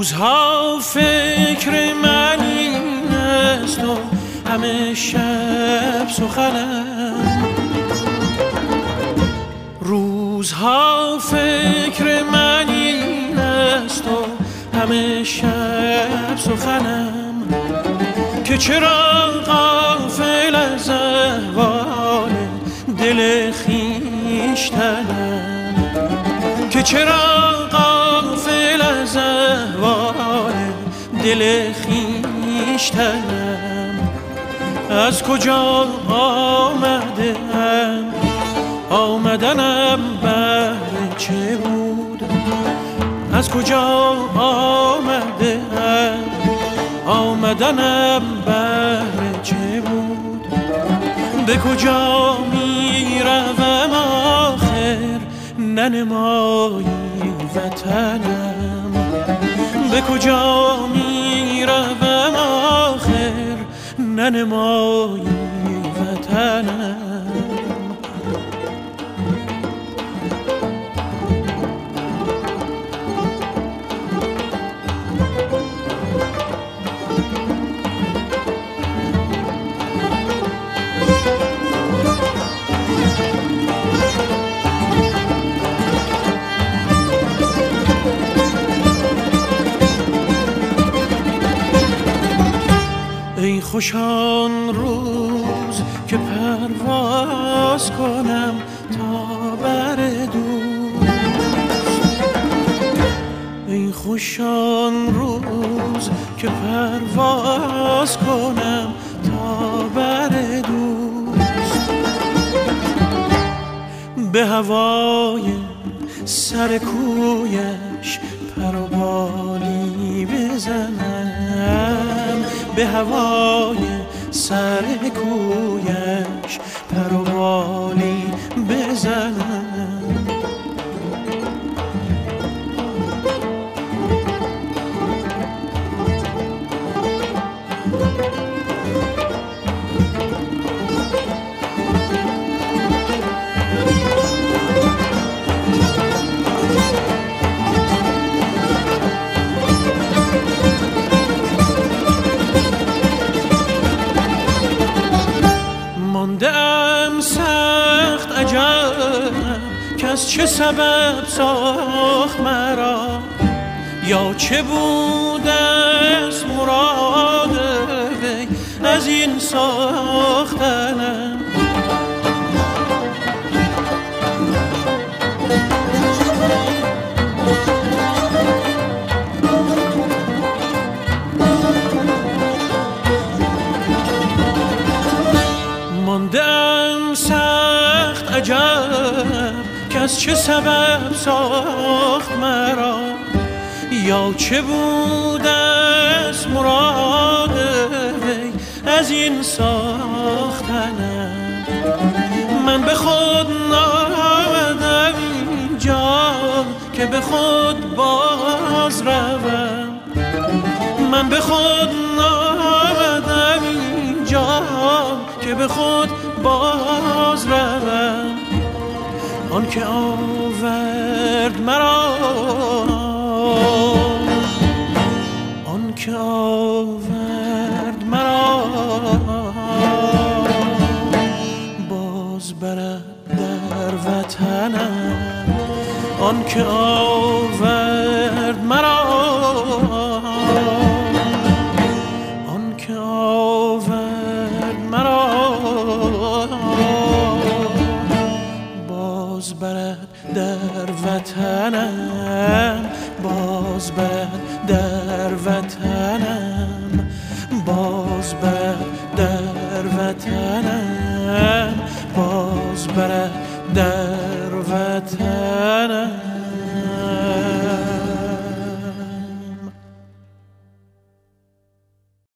روزها فکر من این است و همه شب سخنم، روزها فکر من این است و همه شب سخنم، که چرا غافل از احوال دل خویشتنم، که چرا غافل از احوال دل خویشتنم. از کجا آمدم، آمدنم بهر چه بود؟ از کجا آمدم، آمدنم بهر چه بود؟ به کجا می روم آخر ننمایی وطنم؟ به کجا می روم آخر ننمایی وطنم؟ ای خوش آن روز که پرواز کنم تا بر دوست، ای خوش آن روز که پرواز کنم تا بر دوست، به هوای سر کویش پر و بالی بزنم، به هوای سر کویش پر و بالی بزنم. ماندم سخت عجب که از چه سبب ساخت مرا، یا چه بود از مراد وی از این ساختنم. ماندم سخت عجب که از چه سبب ساخت مرا، یا چه بود از مراد وی از این ساختنم. من به خود نآمدم اینجا که به خود باز روم، من به خود نآمدم اینجا که به خود باز روم. آن که آورد مرا، آن که آورد مرا باز برد در وطنم، آن که آورد مرا، آن که آورد مرا باز برد در وطنم، باز برد در وطنم، باز برد در وطنم، باز برد